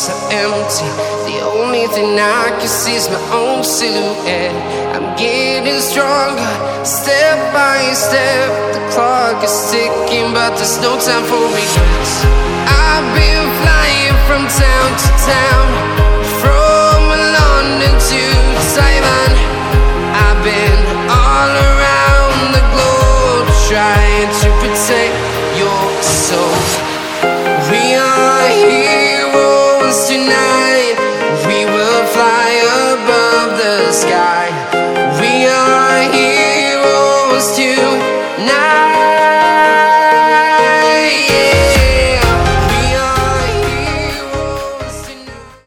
so empty. The only thing I can see is my own silhouette. I'm getting stronger, step by step. The clock is ticking, but there's no time for regrets. I've been flying from town to town,